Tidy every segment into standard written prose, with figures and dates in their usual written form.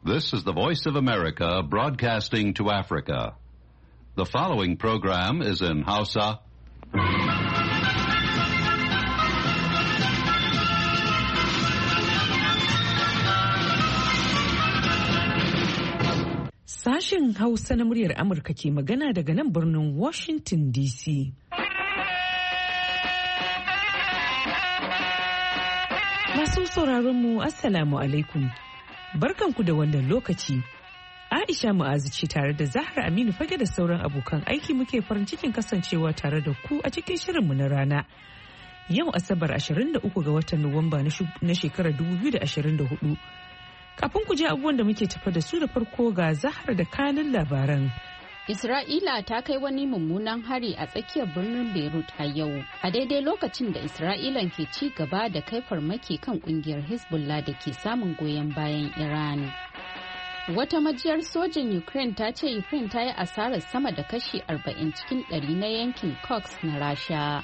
This is the Voice of America broadcasting to Africa. The following program is in Hausa. Sashen Hausa na muryar Amurka ke magana daga nan birnin Washington DC. Masu sauraron mu Assalamu alaikum. Barkanku da wannan lokaci. Aisha Mu'azu ce tare da Zahra Aminu Fage da sauran abokan aiki muke farin cikin kasancewa tare da ku a cikin shirinmu na rana. Yau Asabar 23 ga watan Nuwamba na shekarar 2024. Kafin ku ji abubuwan da muke tafa da su da farko ga Zahra da kanin labaran. Isra'ila ta kai wani mummunan hari a tsakiyar birnin Beirut a yau, a daidai lokacin da Isra'ilan ke ci gaba da kai farmaki kan kungiyar Hezbollah da ke samun goyon bayan Iran. Wata majiyar sojin Ukraine ta ce Ukraine ta yi asarar sama da kashi 40 cikin 100 na yankin Kursk na Rasha.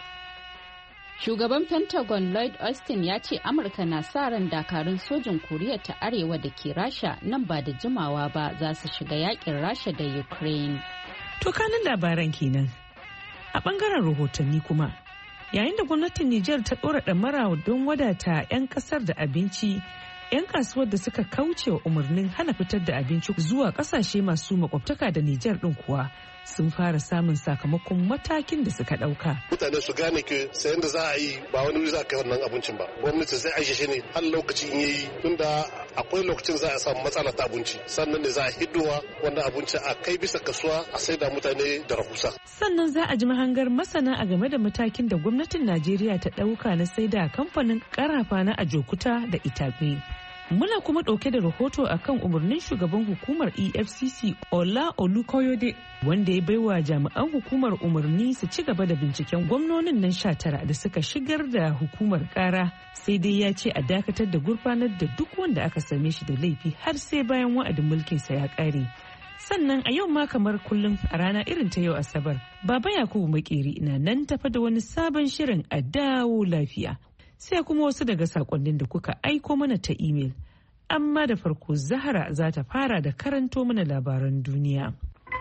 Shugaban Pentagon Lloyd Austin ya ce Amurka na sa ran dakarun sojin Koriya ta Arewa da ke Rasha nan ba da jimawa ba za su shiga yakin Rasha da Ukraine. To kanin labaran kenan. A bangaren rahotanni kuma, yayin da gwamnatin Nijar ta ɗora ɗamara don wadata 'yan ƙasar da abinci, 'yan kasuwar da suka kauce wa umarnin hana fitar da abinci zuwa ƙasashe masu makwabtaka da Nijar ɗin kuwa sun fara samun sakamakon matakin da suka ɗauka. Mutane su gane ke sayan da za a yi ba wani wuri za a kai wannan abincin ba. Gwamnati zai aishe shi ne har lokaci in yayi tunda akwai lokacin za a samu matsala ta abinci sannan ne za a hiddowa wannan abinci a kai bisa kasuwa a saida mutane da rahusa. Sannan za a ji mahangar masana a game da matakin da gwamnatin Najeriya ta ɗauka na saida kamfanin karafa na Ajokuta da Itape. Muna kuma ɗauke da rahoto akan umarnin shugaban hukumar EFCC Ola Olukoyode wanda ya baiwa jami'an hukumar umarni su ci gaba da binciken gwamnonin nan 19 da suka shigar da hukumar kara, sai dai ya ce a dakatar da gurfanar da duk wanda aka same shi da laifi har sai bayan wa'adin mulkinsa ya ƙare. Sannan a yau ma kamar kullum a rana irin ta yau Asabar, Baba Yakubu Makeri na nan tafa da wani sabon shirin a dawo lafiya. Sai kuma wasu daga sakonnin da kuka aiko mana ta imel. Amma da farko Zahra za ta fara da karanto mana labaran duniya.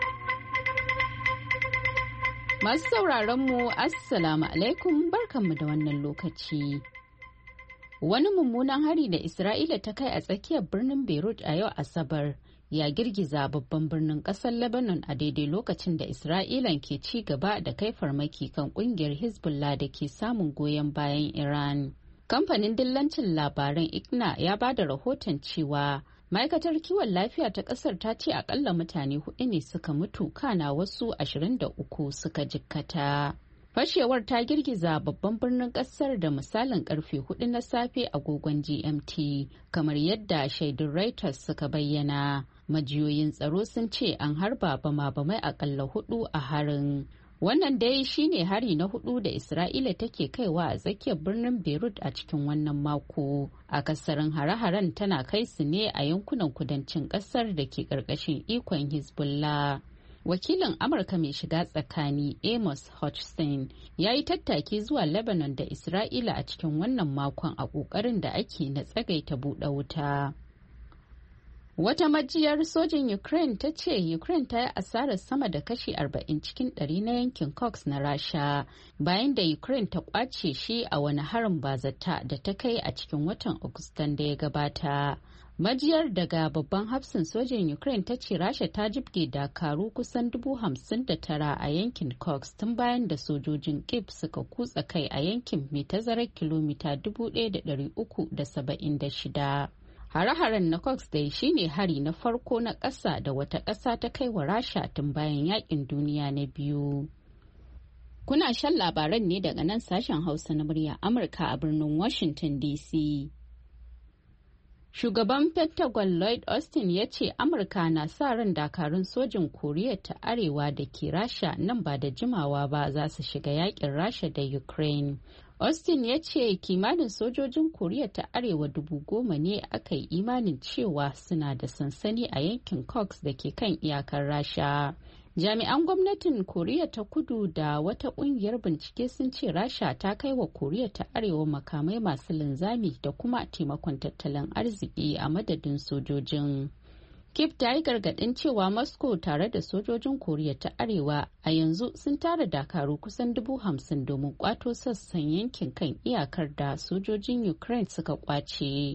Masu sauraron mu Assalamu alaikum, barkanmu da wannan lokaci. Wani mummunan hari da Isra'ila ta kai a tsakiyar birnin Beirut a yau Asabar ya girgiza babban birnin kasar Lebanon a daidai lokacin da Isra'ilan ke ci gaba da kai farmaki kan kungiyar Hezbollah da ke samun goyon bayan Iran. Kamfanin dillancin labaran IGNA ya ba da rahoton cewa ma'aikatar kiwon lafiya ta kasar ta ce akalla mutane 4 ne suka mutu kana wasu 23 suka jikkata. Fashewar ta girgiza babban birnin kasar da misalin karfe 4 na safe agogon GMT, kamar yadda shaidun Reuters suka bayyana. Majiyoyin tsaro sun ce an harba bama-bamai akalla 4 a harin. Wannan dai shine hari na 4 da Isra'ila take kaiwa a tsakiyar birnin Beirut a cikin wannan mako. Akasarin hare-haren tana kai su ne a yankunan kudancin kasar da ke karkashin ikon Hezbollah. Wakilin Amurka mai shiga tsakani Amos Hochstein ya yi tattaki zuwa Lebanon da Isra'ila a cikin wannan makon a ƙoƙarin da ake na tsagaita buɗe wuta. Wata majiyar sojin Ukraine ta ce Ukraine ta yi asarar sama da kashi 40 cikin 100 na yankin Kursk na Rasha bayan da Ukraine ta kwace shi a wani harin bazata da ta kai a cikin watan Agustan da ya gabata. Majiyar daga babban hafsin sojin Ukraine ta ce Rasha ta jibge dakaru kusan 59,000 a yankin Kursk tun bayan da sojojin Kyiv suka kutsa kai a yankin mai tazarar kilomita 1,376. Hare-haren na Kursk dai shine hari na farko na ƙasa da wata ƙasa ta kai wa Rasha tun bayan yakin duniya na biyu. Kuna shan labaran ne daga nan sashen Hausa na murya Amurka a birnin Washington DC. Shugaban Pentagon Lloyd Austin ya ce Amurka na sa ran dakarun sojin Koriya ta Arewa da ke Rasha nan ba da jimawa ba za su shiga yakin Rasha da Ukraine. Austin ya ce kimanin sojojin Koriya ta Arewa 10,000 ne aka yi imanin cewa suna da sansani a yankin Kursk da ke kan iyakar Rasha. Jami'an gwamnatin Koriya ta Kudu da wata kungiyar bincike sun ce Rasha ta kai wa Koriya ta Arewa makamai masu linzami da kuma taimakon tattalin arziki a madadin sojojin. Kyiv ta yi gargaɗin cewa Moscow tare da sojojin Koriya ta Arewa a yanzu sun tara dakaru kusan 50,000 domin kwato sassan yankin kan iyakar da sojojin Ukraine suka kwace.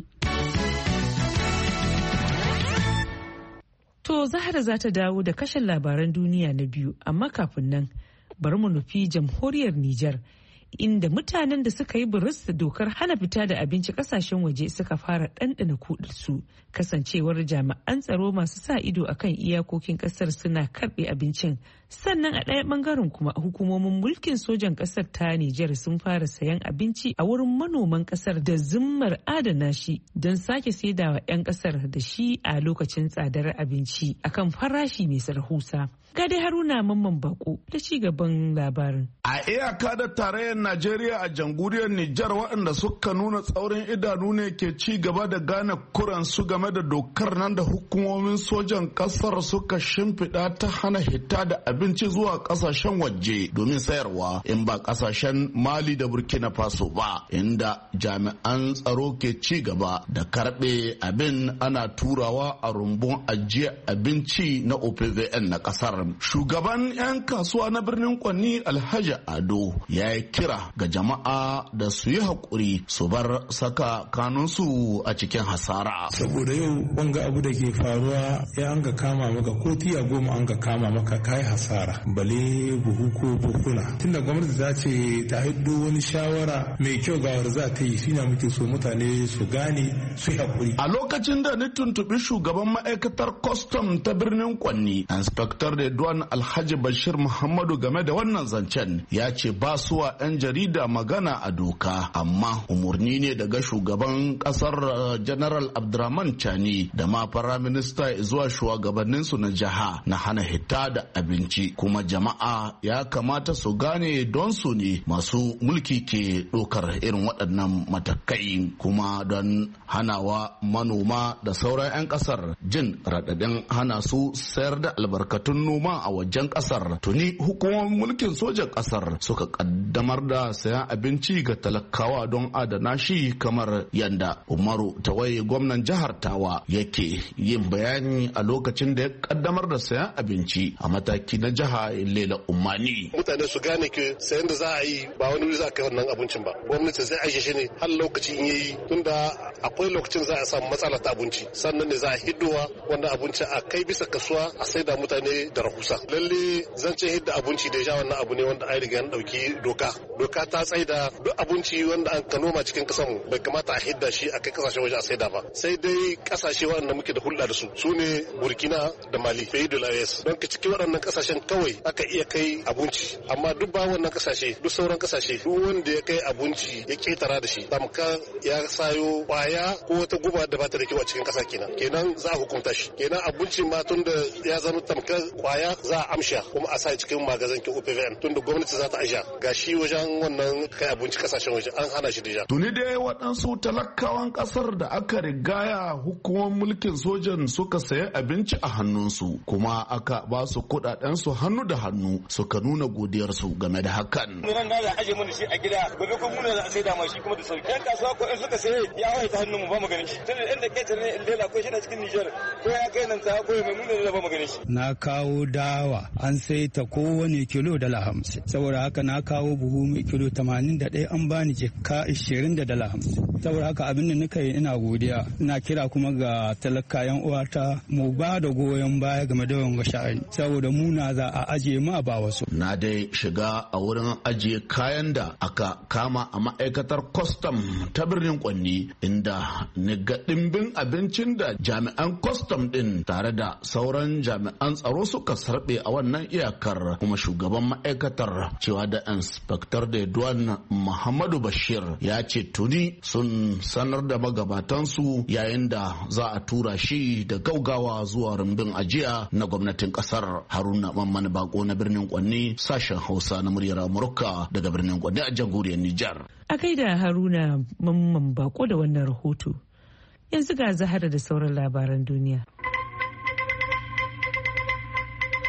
To Zahra za ta dawo da kashin labaran duniya na biyu, amma kafin nan bari mu nufi jamhuriyar Nijar. Inda mutanen da suka yi buris da dokar hana fita da abinci kasashen waje suka fara ɗanɗana kuɗinsu, kasancewar jami'an tsaro masu sa ido akan iyakokin ƙasar suna karɓe abincin. Sannan a ɗaya ɓangaren kuma hukumomin mulkin sojan ƙasar ta Nijar sun fara sayan abinci a wurin manoman ƙasar da zimmar adana shi don sake saidawa 'yan ƙasar da shi a lokacin tsadar abinci akan farashi mai sarhusa. Ga dai Haruna Mamman Bako da ci gaban labarin. A iyaka da tarayyar Najeriya a jamhuriyar Nijar waɗanda suka nuna tsaurin idanu ne ke ci gaba da gane kuransu game da dokar nan da hukumomin sojan ƙasar suka shimfiɗa ta hana hita da abinci zuwa ƙasashen waje domin sayarwa in ba ƙasashen Mali da Burkina Faso ba, inda jami'an tsaro ke ci gaba da karɓe abin ana turawa a rumbun ajiye abinci na OPVN na ƙasar. Shugaban 'yan kasuwa na birnin Kwanni Alhaji Ado ya yi kira ga jama'a da su yi haƙuri su bar saka kanunsu a cikin hasara. Saboda yau wanga abu da ke faruwa ya an ga kama maka ko tiya 10 an ga kama maka kai hasara bale buhu ko buhuna. Tunda gwamnati za ce ta hiddo wani shawara mai kyau ga wanda za ta yi shine muke so mutane su gane su yi haƙuri. A lokacin da ni tuntuɓi shugaban ma'aikatar kwastam ta birnin Kwanni, Inspector Redwan Alhaji Bashir Muhammadu game da wannan zancen ya ce ba su wa 'yan jarida magana a doka, amma umarni ne daga shugaban kasar General Abdurrahman Chani da ma Firaminista zuwa shugabanninsu na jiha na hana hita da abinci, kuma jama'a ya kamata su gane don su ne masu mulki ke ɗaukar irin waɗannan matakai, kuma don hanawa manoma da sauran 'yan ƙasar jin raɗaɗin hana su sayar da albarkatun noma a wajen kasar. Tuni hukumomin mulkin sojan kasar suka kaddamar da sayan abinci ga talakawa don adana shi, kamar yanda Umaru Tawaye gwamnan jihar Tawa yake yin bayani a lokacin da ya kaddamar da sayan abinci a mataki na jiha Lela Ummani. Mutane su gane ke sayan da za a yi ba wani wuri za a kai wannan abincin ba, gwamnati zai aishe shi ne har lokaci in yayi, tunda akwai lokacin za a samu matsala ta abinci, sannan ne za a hiddowa wannan abinci a kai bisa kasuwa a saida mutane da rahusa. Lalle zancen hidda abinci da ya wannan abu ne wanda an riga an dauki doka ta tsaida duk abinci wanda an ka noma cikin kasar mu bai kamata a hidda shi a kai kasashen waje a saida ba, sai dai kasashe wanda muke da hulɗa da su ne Burkina da Mali, Pays de l'Ouest. Don ka cikin waɗannan kasashen kawai aka iya kai abinci, amma duk ba wannan kasashe, duk sauran kasashe, duk wanda ya kai abinci ya ketara da shi tamka ya sayo kwaya ko wata guba da ba ta da kyau a cikin kasa kenan za a hukunta shi. Kenan abinci ma tun da ya zama tamkar kwaya za a amsha kuma a sa cikin magazin ki OPVN, tunda gwamnati za ta aisha ga shi wajen wannan kai abinci kasashen waje an hana shi da. Tuni dai waɗansu talakawan ƙasar da aka rigaya hukumar mulkin sojan suka sayi abinci a hannunsu kuma aka ba su kuɗaɗensu hannu da hannu suka nuna godiyarsu game da hakan. Ran da aje mun shi a gida gobe ko mun za a saida ma shi kuma da sauki. Yan kasuwa ko in suka saye ya hawaye ta hannun mu ba mu ganin shi. Tunda inda kai tare in lela ko shi na cikin Niger ko ya kai nan ta ko mai mun da ba mu ganin shi. Na kawo dawa an sai ta kowane kilo $50, saboda haka na kawo buhu mai kilo 81 an bani jikka 20 da $50. Saboda haka abin da nika yi ina godiya, ina kira kuma ga talakayan uwata mu ba da goyon baya game da wanga sha'ani, saboda muna za a ajiye ma ba wasu. Na dai shiga a wurin ajiye kayan da aka kama a ma'aikatar kwastam ta birnin Kwanni, inda ni ga dimbin abincin da jami'an kwastam din tare da sauran jami'an tsaro suka sarbe a wannan iyakar, kuma shugaban ma'aikatar cewa da inspector da Duwan Muhammadu Bashir ya ce tuni sun sanar da magabatansu yayin da za a tura shi da gaugawa zuwa rumbun ajiya na gwamnatin kasar. Haruna Mamman Bako na birnin Kwanni, sashen Hausa na muryar Amurka daga birnin Kwanni a jamhuriyar Nijar. A gaida Haruna Mamman Bako da wannan rahoto. Yanzu ga Zahara da sauran labaran duniya.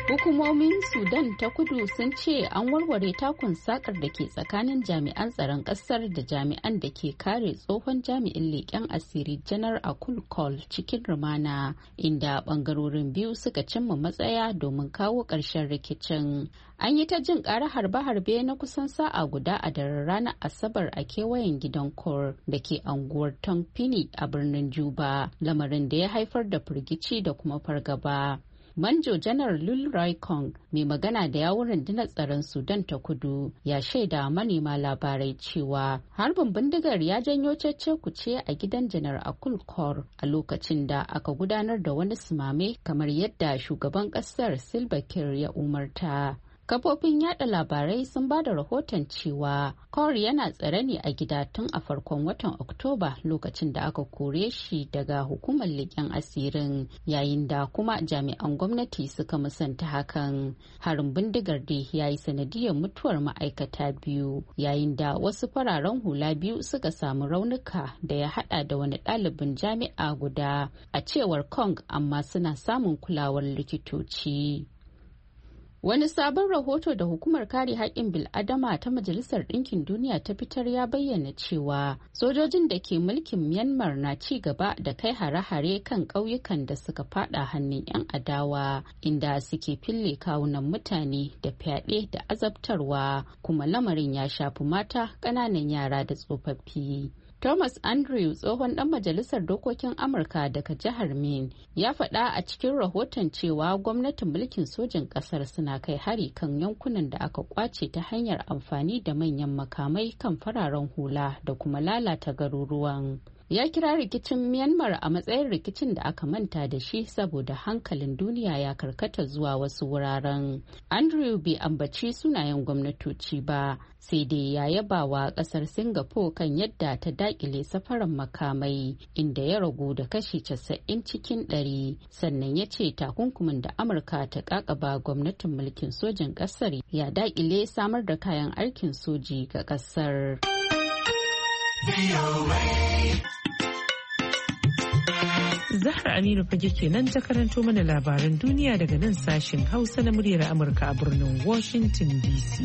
Hukumomin Sudan ta kudu sun ce an warware takun sakar da ke tsakanin jami'an tsaron kasar da jami'an da ke kare tsohon jami'in leƙen asiri janar Akul Kol cikin rumana, inda bangarorin biyu suka cimma matsaya domin kawo ƙarshen rikicin. An yi ta jin ƙara harbe-harbe na kusan sa'a guda a daren ranar Asabar a kewayen gidan Kor da ke anguwar Tongpini a birnin Juba, lamarin da ya haifar da firgici da kuma fargaba. Manjo Janar Lul Raikong, mai magana da yawun rundunar tsaron Sudan ta kudu, ya shaida manema labarai cewa harbin bindigar ya janyo cece-kuce a gidan Janar Akul Kor a lokacin da aka gudanar da wani sumame kamar yadda shugaban kasar Salva Kiir ya umarta. Kafofin yada labarai sun ba da rahoton cewa Kor yana tsare ne a gida tun a farkon watan Oktoba lokacin da aka kore shi daga hukumar leƙen asirin, yayin da kuma jami'an gwamnati suka musanta hakan. Harin bindigar dai ya yi sanadiyar mutuwar ma'aikata biyu, yayin da wasu fararen hula biyu suka samu raunuka da ya hada da wani ɗalibin jami'a guda, a cewar Kong, amma suna samun kulawar likitoci. Wani sabon rahoto da hukumar kare haƙƙin bil'adama ta Majalisar Ɗinkin Duniya ta fitar ya bayyana cewa sojojin da ke mulkin Myanmar na ci gaba da kai hare-hare kan ƙauyukan da suka fada hannun 'yan adawa, inda suke fille kawunan mutane da fyaɗe da azabtarwa, kuma lamarin ya shafi mata, ƙananan yara da tsofaffi. Thomas Andrew, tsohon ɗan majalisar dokokin Amurka daga jihar Maine, ya faɗa a cikin rahoton cewa gwamnatin mulkin sojin ƙasar suna kai hari kan yankunan da aka kwace ta hanyar amfani da manyan makamai kan fararen hula da kuma lalata garuruwan. Ya kira rikicin Myanmar a matsayin rikicin da aka manta da shi saboda hankalin duniya ya karkata zuwa wasu wuraren. Andrew bai ambaci sunayen gwamnatoci ba, sai dai ya yaba wa kasar Singapore kan yadda ta dakile safaran makamai, inda ya ragu da kashi 90 cikin 100. Sannan ya ce takunkumin da Amurka ta kakaba gwamnatin mulkin sojin kasar ya dakile samar da kayan aikin soji ga kasar. Zahra Aminu Fage kenan ta karanto mana labaran duniya daga nan sashen Hausa na muryar Amurka a birnin Washington DC.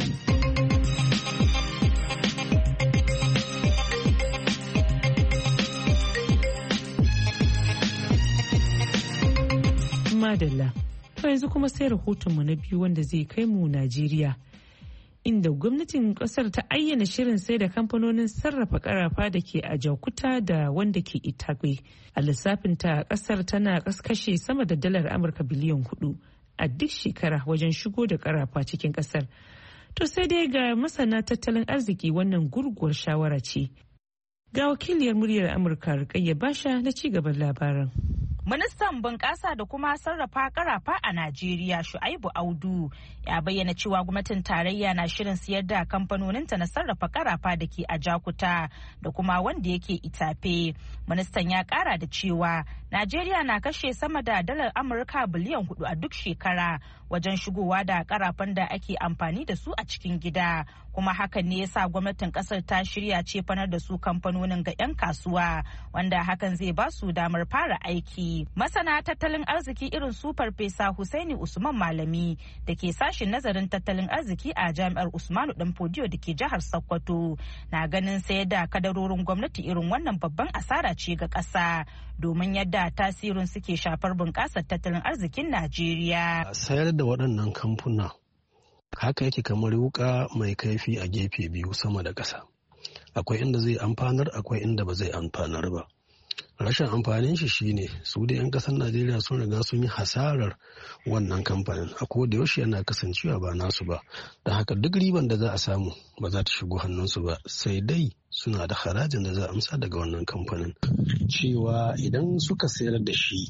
Madalla, to yanzu kuma sai rahotonmu na biyu wanda zai kai mu Najeriya. Inda gwamnatin kasar ta ayyana shirin sai da kamfanonin sarrafa karafa da ke a Jakuta da wanda ke Itagwe. A lissafinta kasar tana kashe sama da dalar Amurka biliyan 4 a duk shekara wajen shigo da karafa cikin kasar. To sai dai ga masana tattalin arziki wannan gurguwar shawara ce. Ga wakiliyar muryar Amurka Rukayya Basha na ci gaban labaran. Ministan bunƙasa da kuma sarrafa karafa a Najeriya Shu'aibu Audu ya bayyana cewa gwamnatin tarayya na shirin siyar da kamfanoninta na sarrafa karafa da ke a Jakuta da kuma wanda yake Itafe. Ministan ya ƙara da cewa Najeriya na kashe sama da dalar Amurka biliyan 4 a duk shekara wajen shigowa da karafan da ake amfani da su a cikin gida. Kuma hakan ne yasa gwamnatin kasar ta shirya cefanar da su kamfanonin ga 'yan kasuwa, wanda hakan zai ba su damar fara aiki. Masana tattalin arziki irin su Farfesa Husaini Usman Malami da ke sashen nazarin tattalin arziki a Jami'ar Usmanu Danfodiyo da ke jihar Sokoto na ganin sayar da kadarorin gwamnati irin wannan babban asara ce ga ƙasa, domin yadda tasirin suke shafar bunƙasar tattalin arzikin Najeriya. Sayar da waɗannan kamfuna haka yake kamar wuka mai kaifi a gefe biyu sama da ƙasa. Akwai inda zai amfanar, akwai inda ba zai amfanar ba. Rashin amfanin shi shine su da 'yan ƙasar Najeriya sun riga sun yi hasarar wannan kamfanin. A koda yaushe yana kasancewa ba nasu ba. Don haka duk riban da za a samu ba za ta shigo hannunsu ba, sai dai suna da harajin da za a amsa daga wannan kamfanin. Cewa idan suka sayar da shi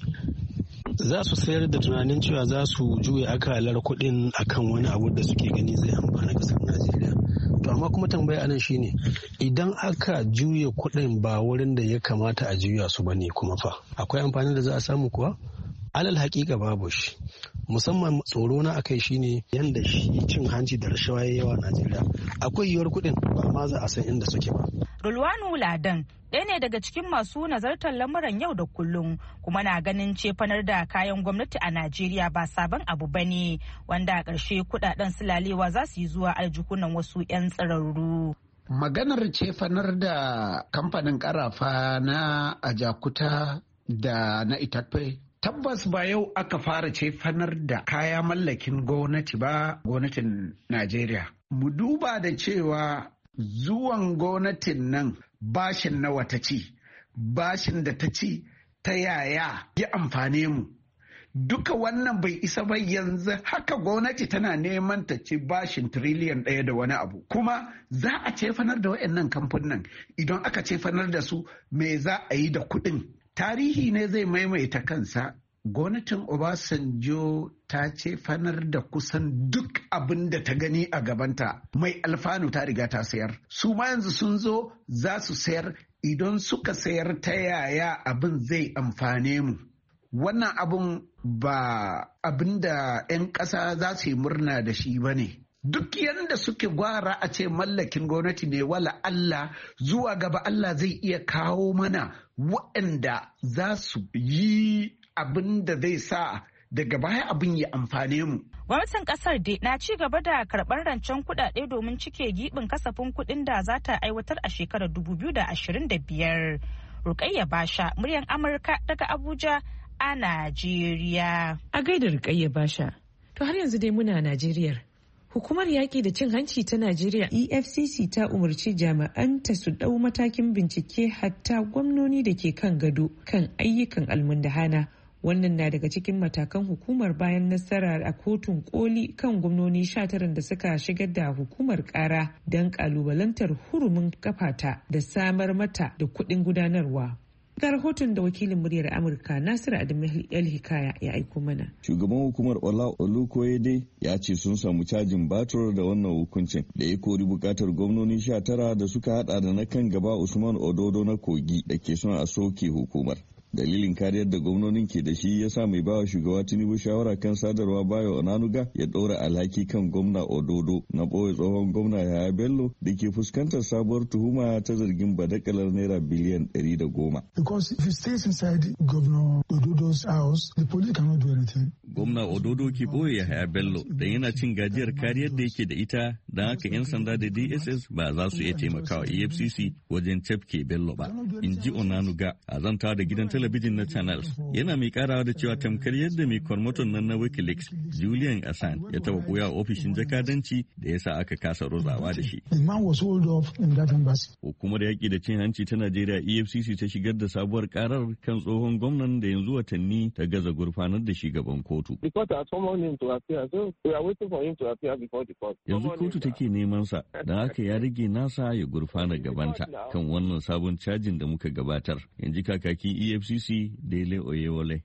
za su sayar da tunanin cewa za su juya akalar kuɗin akan wani abu da suke gani zai amfana ƙasar Najeriya. To amma kuma tambaya anan shine idan aka juya kuɗin ba wurin da ya kamata a juya su bane kuma fa akwai amfani da za a samu kuwa? Alal haƙiƙa babu shi. Musamman tsoro na akai shine yanda shi cin hanci da rashawa yayi yawa a Najeriya. Akwai yiwuwar kuɗin ba ma za a san inda suke ba. Rulwanu Ladan ɗaya ne daga cikin masu nazartar lamuran yau da kullum kuma na ganin cefanar da kayan gwamnati a Najeriya ba sabon abu ba ne, wanda a ƙarshe kuɗaɗen sulalewa za su yi zuwa aljihunan wasu 'yan tsirarru. Maganar cefanar da kamfanin ƙarafa na Ajakuta da na Itakpe tabbas ba yau aka fara cefanar da kaya mallakin gwamnati ba, gwamnatin Najeriya. Mu duba da cewa zuwan gwamnatin nan bashin nawa ta ci, bashin da ta ci ta yaya ya amfane mu. Duka wannan bai isa ba, yanzu haka gwamnati tana neman ta ci bashin tiriliyan 1 da wani abu. Kuma za a cefanar da waɗannan kamfanin, idan aka cefanar da su me za a yi da kuɗin? Tarihi ne zai maimaita kansa. Gwamnatin Obasanjo ta cefanar da kusan duk abin da ta gani a gabanta mai alfanu ta riga ta sayar. Su ma yanzu sun zo za su sayar, idan suka sayar ta yaya abin zai amfane mu. Wannan abin ba abin da 'yan ƙasa za su yi murna da shi ba ne. Duk yadda suke gwara a ce mallakin gwamnati ne, wala Allah zuwa gaba Allah zai iya kawo mana waɗanda za su yi abin da zai sa daga baya abin ya amfane mu. Gwamnatin kasar dai na ci gaba da karɓar rancen kuɗaɗe domin cike giɓin kasafin kuɗin da za ta aiwatar a shekarar 2025. Rukayya Basha, muryar Amurka daga Abuja a Najeriya. A gaida Rukayya Basha. To har yanzu dai muna Najeriya. Hukumar yaƙi da cin hanci ta Najeriya EFCC ta umarci jami'anta su ɗau matakin bincike hatta gwamnoni da ke kan gado kan ayyukan almundahana. Wannan na daga cikin matakan hukumar bayan nasara a kotun koli kan gwamnoni 19 da suka shigar da hukumar kara don kalubalantar hurumin kafata da samar mata da kuɗin gudanarwa. Ga rahoton da wakilin muryar Amurka Nasiru Adamu El-Hikaya ya aiko mana. Shugaban hukumar Ola Olukoyede ya ce sun samu cajin batur da wannan hukuncin da ya kori bukatar gwamnoni 19 da suka hada da na kan gaba Usman Ododo na Kogi da ke son a soke hukumar. Dalilin kariyar da gwamnonin ke da shi ya sa mai bawa shugaba Tinubu shawara kan sadarwa Bayo Onanuga ya ɗora alhaki kan gwamna Ododo na ɓoye tsohon gwamna Yahaya Bello da ke fuskantar sabuwar tuhuma ta zargin badakalar naira biliyan 110. Because if he stays inside Governor Ododo's house, the police cannot do anything. Gwamna Ododo ke ɓoye Yahaya Bello da yana cin gajiyar kariyar da yake da ita, don haka 'yan sanda da DSS ba za su iya taimakawa EFCC wajen cafke Bello ba, in ji Onanuga a zanta da gidan talabijin na Channels. Yana mai karawa da cewa tamkar yadda mai kwarmaton nan na Wikileaks Julian Assange ya taba koya ofishin jakadanci da ya sa aka kasa rozawa da shi. Hukumar yaƙi da cin hanci ta Najeriya EFCC ta shigar da sabuwar karar kan tsohon gwamnan da yanzu watanni ta gaza gurfanar da shi gaban kotu. Yanzu kotu take neman sa, da haka ya rage nasa ya gurfana gabanta kan wannan sabon cajin da muka gabatar. Yanzu kakakin EFCC Dele Oyewole.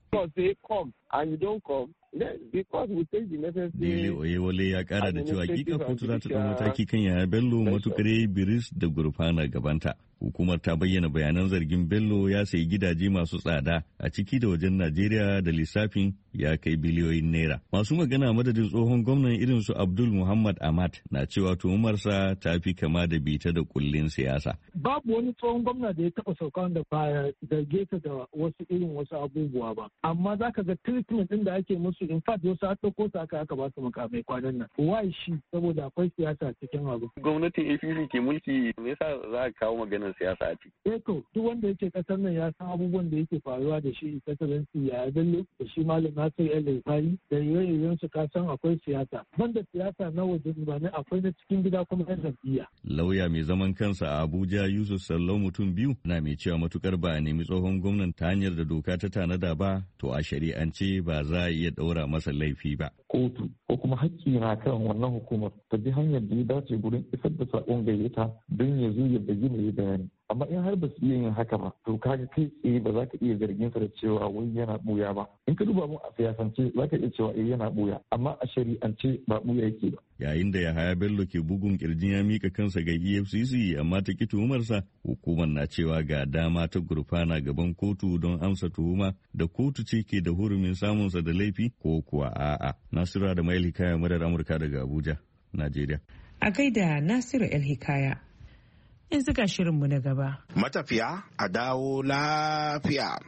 Dele Oyewole ya kara da cewa hakika kotu za ta ɗau mataki kan Yahaya Bello matukar biris da gurfana gabanta. Hukumar ta bayyana bayanan zargin Bello ya sayi gidaje masu tsada a ciki da wajen Najeriya da lissafin ya kai biliyoyin naira. Masu magana madadin tsohon gwamnan irin su Abdul Muhammad Ahmad na cewa tuhumarsa ta fi kama da bita da kullin siyasa. Babu wani tsohon gwamna da ya taɓa sauka da baya zarge ta da wasu abubuwa ba. Amma za ka ga treatment ɗin da ake musu, in fact wasu har ɗauko su aka ba su mukamai kwanan nan. Why shi? Saboda akwai siyasa cikin abu. Gwamnatin APC ke mulki, me yasa za a kawo magana siyasa a ciki? To duk wanda yake kasar nan ya san abubuwan da yake faruwa da shi excellency Yahaya Bello da shi Malam Nasir El-Rufai da yayin su ka san akwai siyasa. Banda siyasa na waje ba ne, akwai na cikin gida kuma yan jam'iyya. Lauya mai zaman kansa a Abuja Yusuf Sallau mutum biyu na mai cewa matukar ba a nemi tsohon gwamnan ta hanyar da doka ta tanada ba, to a shari'ance ba za a iya ɗaura masa laifi ba. Kotu ko kuma hakki na kan wannan hukumar ta bi hanyar da ya dace gurin isar da saƙon gayyata don ya zo ya bayyana ya bayani. Amma in har ba su iya yin haka ba, to kaga kai tsaye ba za ka iya zargin sa da cewa wai yana buya ba. In ka duba mu a siyasance za ka iya cewa yana buya, amma a shari'ance ba buya yake ba. Yayin da Yahaya Bello ke bugun kirjin ya mika kansa ga EFCC amma ta ki tuhumarsa, hukumar na cewa ga dama ta gurfana gaban kotu don amsa tuhuma da kotu ce ke da hurumin samunsa da laifi ko kuwa a'a. Nasiru da Mail Hikaya, murar Amurka daga Abuja, Najeriya. A gaida Nasiru El Hikaya. Yanzu ga shirinmu na gaba. Matafiya a dawo lafiya.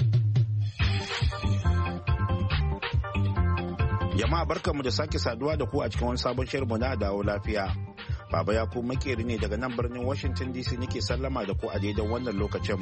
Jama'a barkanmu da sake saduwa da ku a cikin wani sabon shirinmu na dawo lafiya. Baba Yakubu Makeri ne daga nan birnin Washington DC nake sallama da ku a daidai wannan lokacin.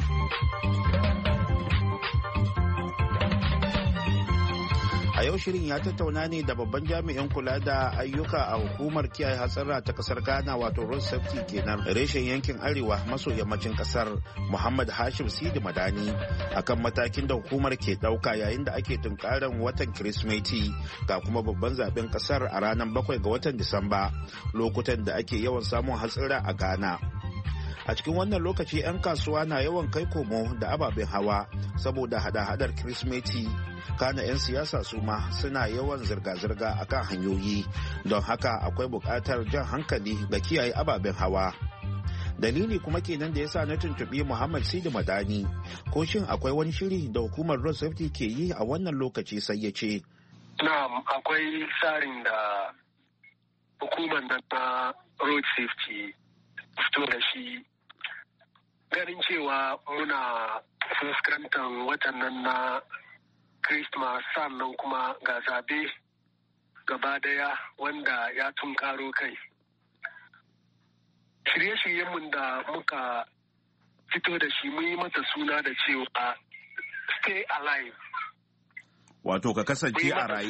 A yau shirin ya tattauna ne da babban jami'in kula da ayyuka a hukumar kiyaye hatsarra ta kasar Ghana wato road safety kenan reshen yankin arewa maso yammacin kasar Muhammad Hashim Sidi Madani akan matakin da hukumar ke dauka yayin da ake tunkaran watan Kirsimeti ga kuma babban zaben kasar a ranar 7 ga watan Disamba lokutan da ake yawan samun hatsarra a Ghana. A cikin wannan lokaci 'yan kasuwa na yawan kai komo da ababen hawa saboda hada-hadar Kirsimeti. Kana 'yan siyasa su ma suna yawan zirga-zirga akan hanyoyi, don haka akwai buƙatar jan hankali ga kiyaye ababen hawa. Dalili kuma kenan da yasa na tuntuɓi Muhammad Sidi Madani ko shin akwai wani shiri da hukumar road safety ke yi a wannan lokaci, sai ya ce. Na'am, akwai tsarin da hukumar na road safety fito da shi, ganin cewa muna fuskantar watan nan na Christmas, sannan kuma ga zabe gaba daya wanda ya tunkaro kai. Shirye-shiryenmu da muka fito da shi mun yi mata suna da cewa stay alive. Wato ka kasance a raye.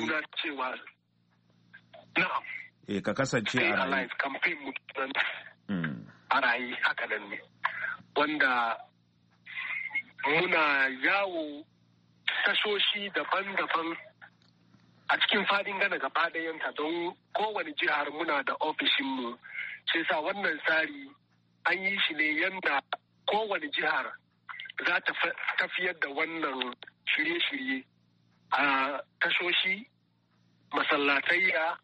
Na'am. Ka kasance a raye. Stay alive campaign mutum a raye haka nan ne. Wanda muna yawo tashoshi daban-daban a cikin fadin Ghana gaba ɗayanta, don kowane jihar muna da ofishinmu. Sai sa wannan tsari an yi shi ne yadda kowane jihar za ta tafiyar da wannan shirye-shirye a tashoshi, masallatayya,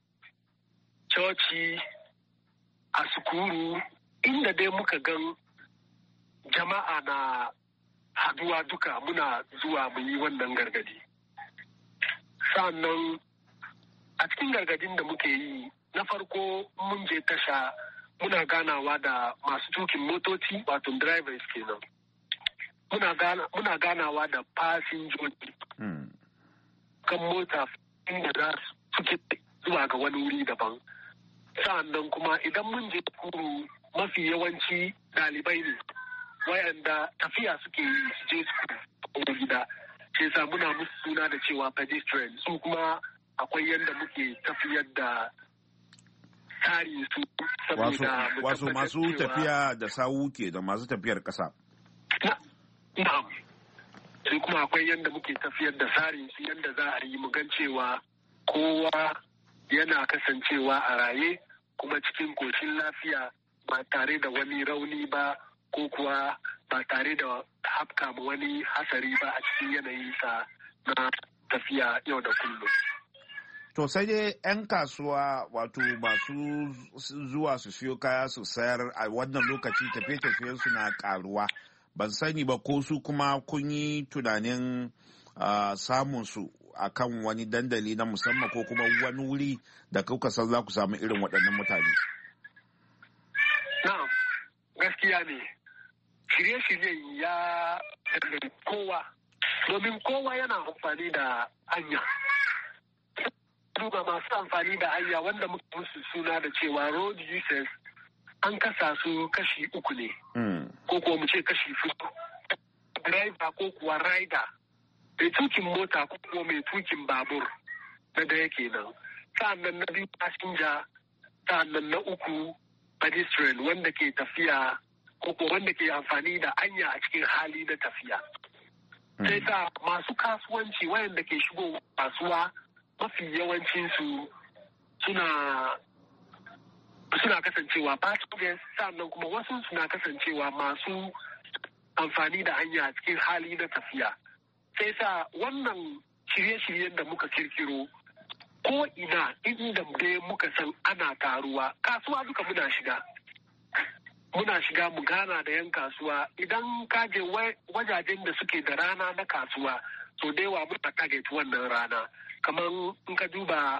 coci, a sukuru, inda dai muka gan jama'a na haduwa duka muna zuwa mu yi wannan gargadi. Sannan a cikin gargadin da muke yi, na farko mun je tasha muna ganawa da masu tukin motoci wato drivers kenan. Muna ganawa da fasinjoji kan mota inda za su zuwa ga wani wuri daban. Sannan kuma idan mun je kuru, mafi yawanci ɗalibai ne wayanda tafiya suke yi su je su gida, sai sa muna musu suna da cewa pedestrian. Su kuma akwai yadda muke tafiyar da tsari su saboda wasu masu tafiya da sawu ke da masu tafiyar kasa. Na'am. Sai kuma akwai yadda muke tafiyar da tsarin su yadda za a yi mu gan cewa kowa yana kasancewa a raye kuma cikin koshin lafiya ba tare da wani rauni ba, ko kuwa ba tare da hafka wani hasari ba a cikin yanayinsa na tafiya yau da kullum. To sai dai 'yan kasuwa wato masu zuwa su siyo kaya su sayar a wannan lokaci tafiye-tafiyen su na karuwa. Ban sani ba ko su kuma kun yi tunanin samun su akan wani dandali na musamman ko kuma wani wuri da kuka san za ku samu irin waɗannan mutane. Na'am, gaskiya ne. Shirye-shiryen ya kowa, domin kowa yana amfani da hanya. Duba masu amfani da hanya wanda muka musu suna da cewa road users an kasa su kashi 3 ne, ko kuwa mu ce kashi 4. Driver ko kuwa rider, mai tukin mota ko kuwa mai tukin babur na daya kenan. Sa'annan na biyu passenger, sa'annan na uku pedestrian wanda ke tafiya ko wanda ke amfani da hanya a cikin hali na tafiya. Sai sa masu kasuwanci wayanda ke shigo kasuwa mafi yawancinsu suna kasancewa passengers, sannan kuma wasu suna kasancewa masu amfani da hanya a cikin hali na tafiya. Sai sa wannan shirye-shiryen da muka kirkiro ko ina inda dai muka san ana taruwa, kasuwa duka muna shiga mu gana da 'yan kasuwa. Idan kaje wajajen da suke da rana na kasuwa, so da yawa muna target wannan rana. Kamar in ka duba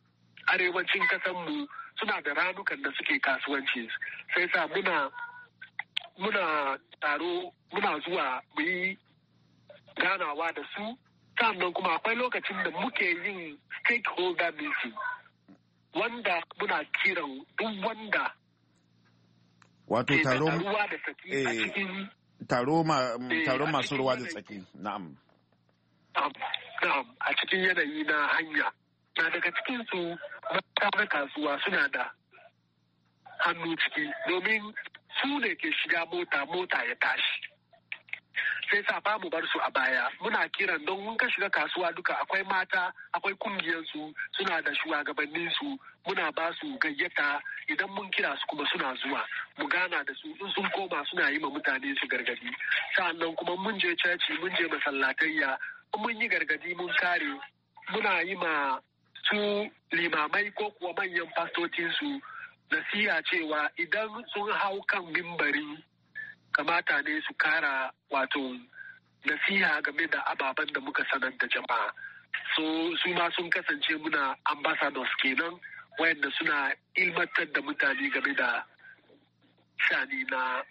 arewacin kasanmu suna da ranukan da suke kasuwanci, sai sa muna muna taro muna zuwa mu yi ganawa da su, sannan kuma akwai lokacin da muke yin stakeholder meeting wanda muna kiran duk wanda wato taron ruwa da tsaki a cikin taron masu ruwa da tsaki. Na'am. Na'am, a cikin yanayi na hanya. Na daga cikin su na kasuwa suna da hannu ciki domin su ne ke shiga mota ya tashi. Sai sa ba mu bar su a baya. Muna kiran don mun ka shiga kasuwa duka akwai mata, akwai kungiyarsu suna da shugabannin su, muna ba su gayyata idan mun kira su kuma suna zuwa mu gana da su, in sun koma suna yi ma mutane su gargadi. Sa'annan kuma mun je caci, mun je masallatayya, mun yi gargadi mun kare, muna yi ma su limamai ko kuwa manyan fastocinsu nasiha cewa idan sun hau kan mimbari kamata ne su kara wato nasiha game da ababen da muka sanar da jama'a. So su ma sun kasance muna ambassadors kenan wayanda suna ilmantar da mutane game da shani na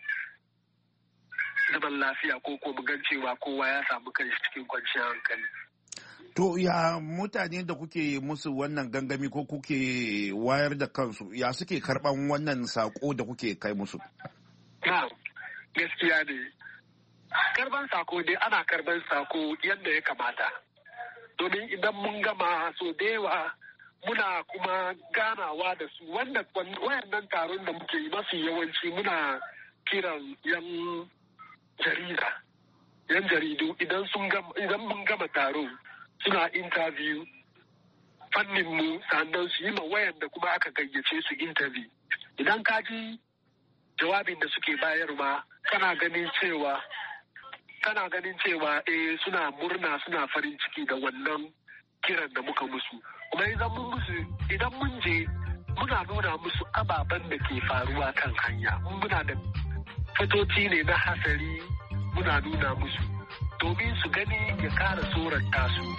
zaman lafiya ko mu gan cewa kowa ya samu kai cikin kwanciyar hankali. To ya mutane da kuke musu wannan gangami ko kuke wayar da kansu ya suke karban wannan sako da kuke kai musu? Gaskiya ne. Karban sako dai ana karban sako yadda ya kamata. Domin idan mun gama so da yawa muna kuma ganawa da su wayannan taron da muke yi mafi yawanci muna kiran yan jaridu idan mun gama taro suna interview fannin mu sannan su yi ma wayanda kuma aka gayyace su interview. Idan ka ji jawabin da suke bayarwa kana ganin cewa suna murna suna farin ciki da wannan kiran da muka musu. Kuma idan mun je muna nuna musu ababen da ke faruwa kan hanya. Muna da fitoci ne na hasari muna nuna musu domin su gani ya kara tsorata su.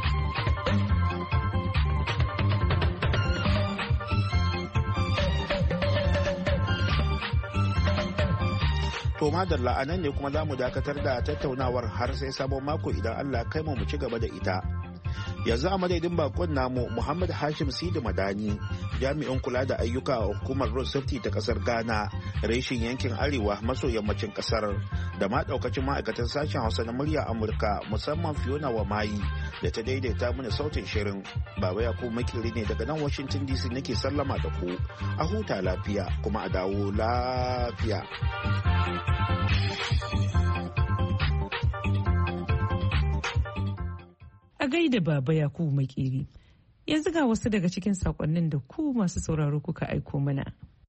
To madalla a nan ne kuma za mu dakatar da tattaunawar har sai sabon mako idan Allah kai mu ci gaba da ita. Yanzu a madadin bakon namu Muhammad Hashim Sidi Madani, jami'in kula da ayyuka a hukumar Road Safety ta kasar Ghana, reshin yankin arewa maso yammacin kasar, da ma daukacin ma'aikatan sashen Hausa na murya Amurka musamman Fiona Wamayi da ta daidaita mana sautin shirin. Baba Yakubu Makiri ne daga nan Washington DC nake sallama da ku. A huta lafiya kuma a dawo lafiya. A gaida Baba Yakubu Makeri. Yanzu ga wasu daga cikin sakonnin da ku masu sauraro kuka aiko mana.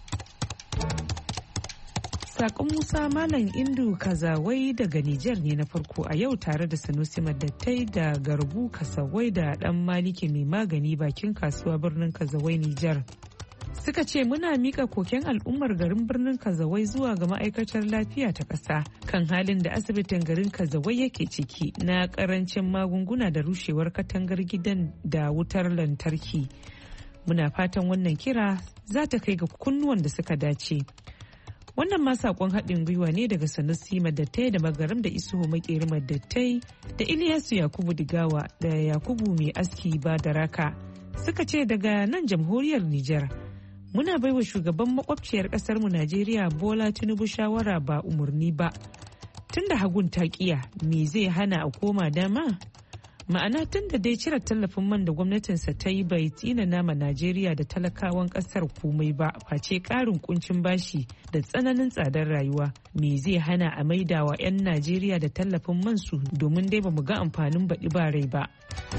Sakon Musa Malam Indu Kazawai daga Nijar ne na farko a yau tare da Sanusi Madattai da Garbu Kasawai da Dan Maliki mai magani bakin kasuwa birnin Kazawai Nijar. Suka ce muna mika koken al'ummar garin birnin Kazawai zuwa ga ma'aikatar lafiya ta ƙasa kan halin da asibitin garin Kazawai yake ciki na ƙarancin magunguna da rushewar katangar gidan da wutar lantarki. Muna fatan wannan kira za ta kai ga kunnuwan da suka dace. Wannan ma saƙon haɗin gwiwa ne daga Sanusi Madattai da Magaram da Isuhu Makeri Madattai da Iliyasu Yakubu Digawa da Yakubu Mai Aski Badaraka. Suka ce daga nan jamhuriyar Nijar. Muna baiwa shugaban makwabciyar mu Najeriya Bola Tinubu shawara ba umarni ba. Tunda hagun ta kiya me zai hana a koma dama? Ma'ana tunda dai cire tallafin man da gwamnatinsa ta yi bai tsina nama Najeriya da talakawan kasar komai ba face karin kuncin bashi da tsananin tsadar rayuwa. Me zai hana a maidawa 'yan Najeriya da tallafin man su domin dai ba mu ga amfanin baɗi ba rai ba.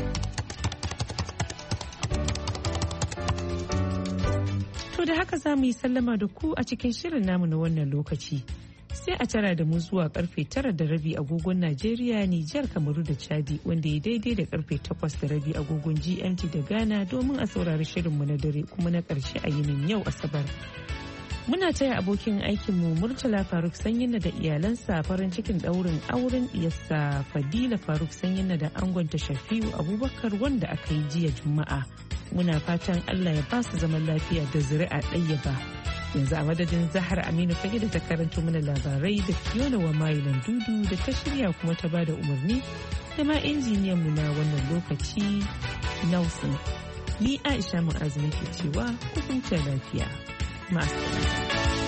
Da haka za mu yi sallama da ku a cikin shirin namu na wannan lokaci. Sai a tara da mu zuwa karfe 9:30 agogon Najeriya, Nijar, Kamaru da Chadi wanda ya daidai da karfe 8:30 agogon GMT da Ghana domin a saurari shirinmu na dare kuma na ƙarshe a yinin yau Asabar. Muna taya abokin aikinmu Murtala Faruk Sanyina da iyalansa farin cikin ɗaurin auren iyarsa Fadila Faruk Sanyina da angonta Shafi'u Abubakar wanda aka yi jiya Juma'a. Muna fatan Allah ya ba su zaman lafiya da zuri'a ɗayyaba. Yanzu a madadin Zahar Aminu Fage da ta karanto mana labarai da Fiona wa Mayilan Dudu da ta shirya kuma ta bada umarni da ma injiniyan mu na wannan lokaci Nelson. Ni Aisha Mu'azu nake cewa ku huta lafiya. Ma'asalamu.